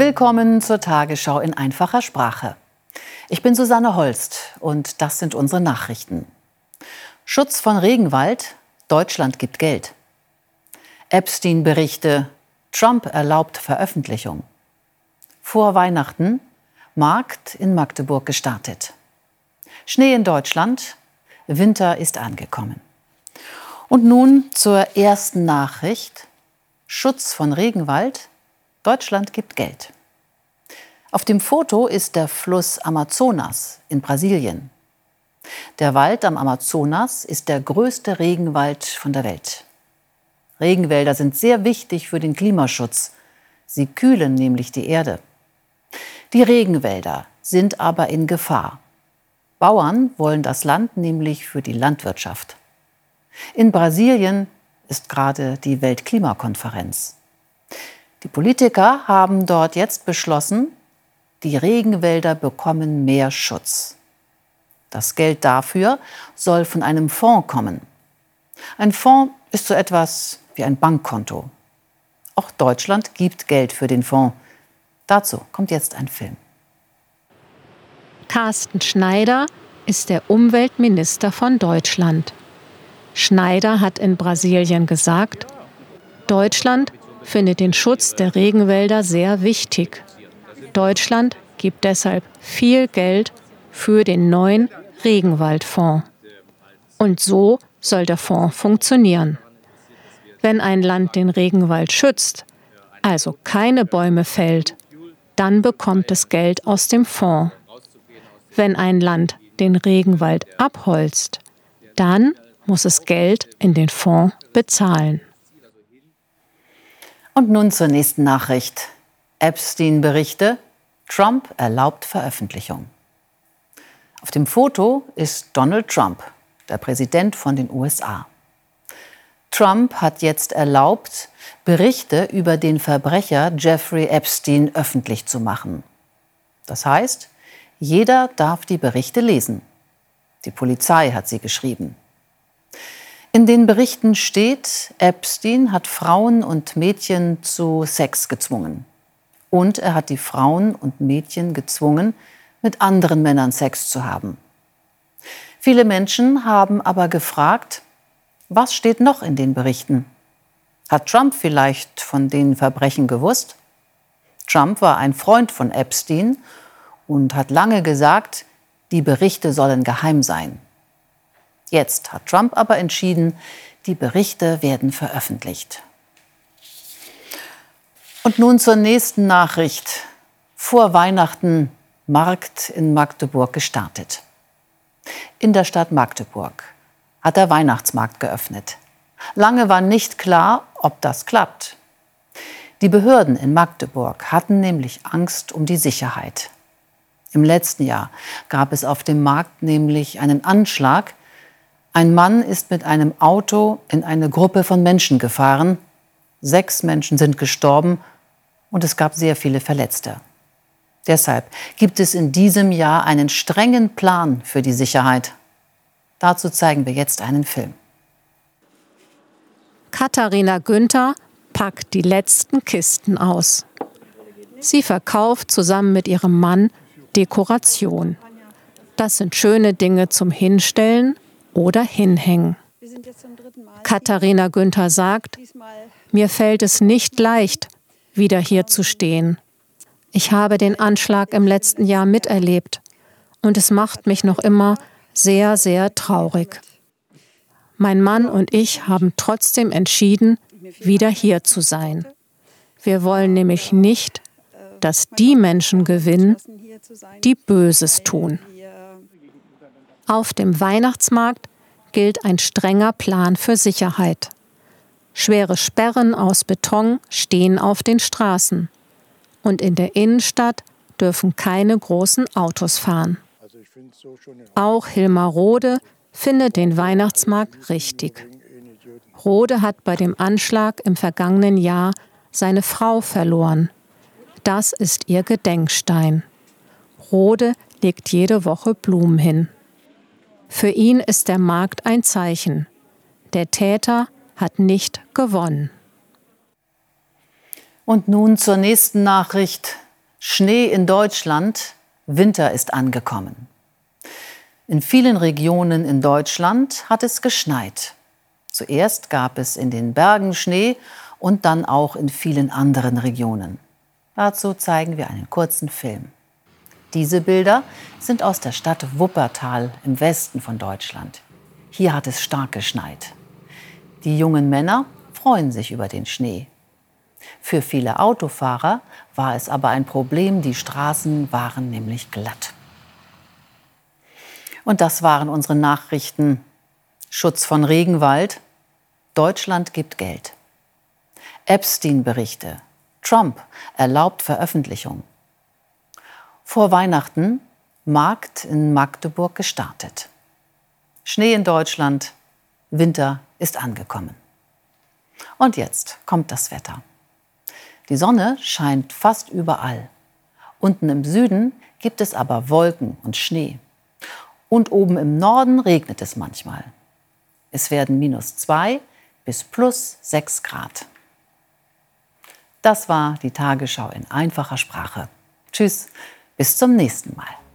Willkommen zur Tagesschau in einfacher Sprache. Ich bin Susanne Holst und das sind unsere Nachrichten. Schutz von Regenwald, Deutschland gibt Geld. Epstein-Berichte, Trump erlaubt Veröffentlichung. Vor Weihnachten, Markt in Magdeburg gestartet. Schnee in Deutschland, Winter ist angekommen. Und nun zur ersten Nachricht. Schutz von Regenwald, Deutschland gibt Geld. Auf dem Foto ist der Fluss Amazonas in Brasilien. Der Wald am Amazonas ist der größte Regenwald von der Welt. Regenwälder sind sehr wichtig für den Klimaschutz. Sie kühlen nämlich die Erde. Die Regenwälder sind aber in Gefahr. Bauern wollen das Land nämlich für die Landwirtschaft. In Brasilien ist gerade die Weltklimakonferenz. Die Politiker haben dort jetzt beschlossen, die Regenwälder bekommen mehr Schutz. Das Geld dafür soll von einem Fonds kommen. Ein Fonds ist so etwas wie ein Bankkonto. Auch Deutschland gibt Geld für den Fonds. Dazu kommt jetzt ein Film. Carsten Schneider ist der Umweltminister von Deutschland. Schneider hat in Brasilien gesagt, Deutschland findet den Schutz der Regenwälder sehr wichtig. Deutschland gibt deshalb viel Geld für den neuen Regenwaldfonds. Und so soll der Fonds funktionieren. Wenn ein Land den Regenwald schützt, also keine Bäume fällt, dann bekommt es Geld aus dem Fonds. Wenn ein Land den Regenwald abholzt, dann muss es Geld in den Fonds bezahlen. Und nun zur nächsten Nachricht. Epstein-Berichte, Trump erlaubt Veröffentlichung. Auf dem Foto ist Donald Trump, der Präsident von den USA. Trump hat jetzt erlaubt, Berichte über den Verbrecher Jeffrey Epstein öffentlich zu machen. Das heißt, jeder darf die Berichte lesen. Die Polizei hat sie geschrieben. In den Berichten steht, Epstein hat Frauen und Mädchen zu Sex gezwungen. Und er hat die Frauen und Mädchen gezwungen, mit anderen Männern Sex zu haben. Viele Menschen haben aber gefragt, was steht noch in den Berichten? Hat Trump vielleicht von den Verbrechen gewusst? Trump war ein Freund von Epstein und hat lange gesagt, die Berichte sollen geheim sein. Jetzt hat Trump aber entschieden, die Berichte werden veröffentlicht. Und nun zur nächsten Nachricht. Vor Weihnachten Markt in Magdeburg gestartet. In der Stadt Magdeburg hat der Weihnachtsmarkt geöffnet. Lange war nicht klar, ob das klappt. Die Behörden in Magdeburg hatten nämlich Angst um die Sicherheit. Im letzten Jahr gab es auf dem Markt nämlich einen Anschlag. Ein Mann ist mit einem Auto in eine Gruppe von Menschen gefahren. 6 Menschen sind gestorben und es gab sehr viele Verletzte. Deshalb gibt es in diesem Jahr einen strengen Plan für die Sicherheit. Dazu zeigen wir jetzt einen Film. Katharina Günther packt die letzten Kisten aus. Sie verkauft zusammen mit ihrem Mann Dekoration. Das sind schöne Dinge zum Hinstellen oder hinhängen. Katharina Günther sagt, mir fällt es nicht leicht, wieder hier zu stehen. Ich habe den Anschlag im letzten Jahr miterlebt und es macht mich noch immer sehr, sehr traurig. Mein Mann und ich haben trotzdem entschieden, wieder hier zu sein. Wir wollen nämlich nicht, dass die Menschen gewinnen, die Böses tun. Auf dem Weihnachtsmarkt gilt ein strenger Plan für Sicherheit. Schwere Sperren aus Beton stehen auf den Straßen. Und in der Innenstadt dürfen keine großen Autos fahren. Auch Hilmar Rode findet den Weihnachtsmarkt richtig. Rode hat bei dem Anschlag im vergangenen Jahr seine Frau verloren. Das ist ihr Gedenkstein. Rode legt jede Woche Blumen hin. Für ihn ist der Markt ein Zeichen. Der Täter hat nicht gewonnen. Und nun zur nächsten Nachricht. Schnee in Deutschland, Winter ist angekommen. In vielen Regionen in Deutschland hat es geschneit. Zuerst gab es in den Bergen Schnee und dann auch in vielen anderen Regionen. Dazu zeigen wir einen kurzen Film. Diese Bilder sind aus der Stadt Wuppertal im Westen von Deutschland. Hier hat es stark geschneit. Die jungen Männer freuen sich über den Schnee. Für viele Autofahrer war es aber ein Problem, die Straßen waren nämlich glatt. Und das waren unsere Nachrichten. Schutz von Regenwald. Deutschland gibt Geld. Epstein-Berichte. Trump erlaubt Veröffentlichung. Vor Weihnachten Markt in Magdeburg gestartet. Schnee in Deutschland. Winter ist angekommen. Und jetzt kommt das Wetter. Die Sonne scheint fast überall. Unten im Süden gibt es aber Wolken und Schnee. Und oben im Norden regnet es manchmal. Es werden -2 bis +6 Grad. Das war die Tagesschau in einfacher Sprache. Tschüss, bis zum nächsten Mal.